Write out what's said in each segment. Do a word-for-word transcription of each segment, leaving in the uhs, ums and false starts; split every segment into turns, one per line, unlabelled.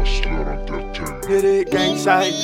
Hustler Entertainment.
Get it, gang side.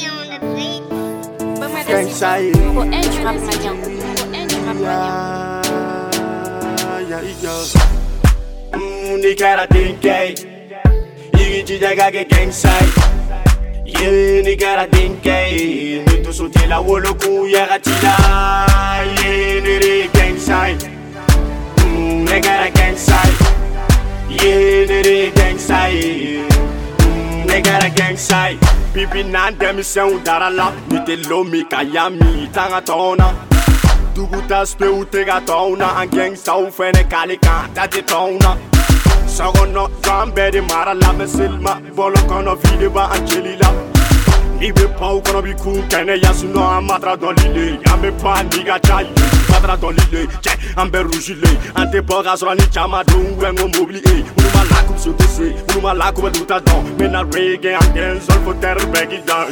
Gang side.
Pour un du rap malien. Pour un du rap malien.
Yeah, yeah, yeah. Mm, ni cara dinky. Igi jijaga ke gang side. Yeah, ni cara dinky. Ni tu suti la wolo ku ya gatila. Yeah, ni re gang side. Mm, ni cara gang side. Yeah, ni re gang side. Mm, ni cara gang side. Bibi nan demisɛnw dara la ni tɛ lomi ka yami tanga tɔna dugu taspe u tɛ ka tɔw na an gɛngsaw fɛnɛ k'ale kan ta tɛ tɔw na sɔgɔnɔ jɔn bɛɛ de mara la mɛ selima bɔlɔ kɔnɔ vide ba an jeli la ni bɛ panw kɔnɔ bi kun kɛnɛ yasunɔ an matara dɔnlile an bɛ pan ni ka ca ye matara dɔnlile cɛ an bɛ ruzile an tɛ bɔ k'a sɔrɔ ni caman don wɛngo mobili e minnu ma la k'u tɛ se minnu ma la k'u bɛ dugu ta dɔn mɛ na reggae an gɛn sol fo tɛrɛ bɛɛ k'i dan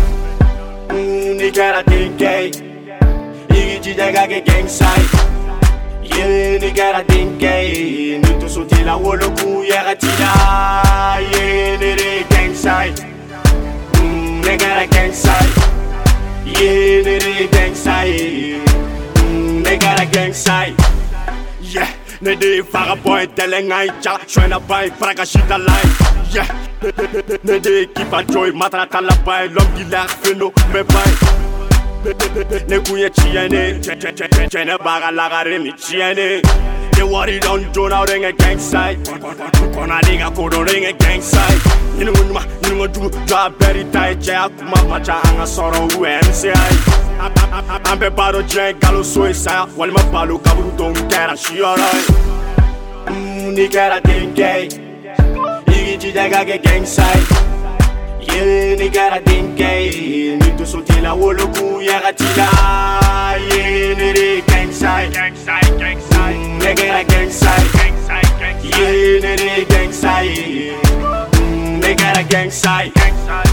ni kɛra denkɛ ye i k'i jija ka kɛ gangside ye ni kɛra denkɛ ye ni dusu t'i la wolokun yagati la ye ni de gangside ne kɛra gangside ye ne de gangside ne kɛra gangside yeah ne de faga boy telenga cha shwena bai praga shita line yeah ne de kipa joy matra kala bai l'homme qui l'a feno me bai ne kuye chiene chene baga la gare ni chiene they worry don't do now ring a gangside kona liga kodo ring a gangside you know ma you know do job very tight ja kuma macha anga soro U M C I ambe baro jen galo soisa wal ma palo kaburu don kera shiora ni kera dinky igi jijaga ke gangside ye ni kera dinky ni tu suti la woloku yagatila ye ni de gangside gangside gangside ni kera gangside gangside ye ni de gangside ni kera gangside gangside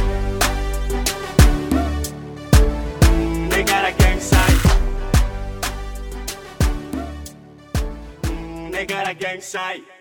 ni kera gangside ni kera gangside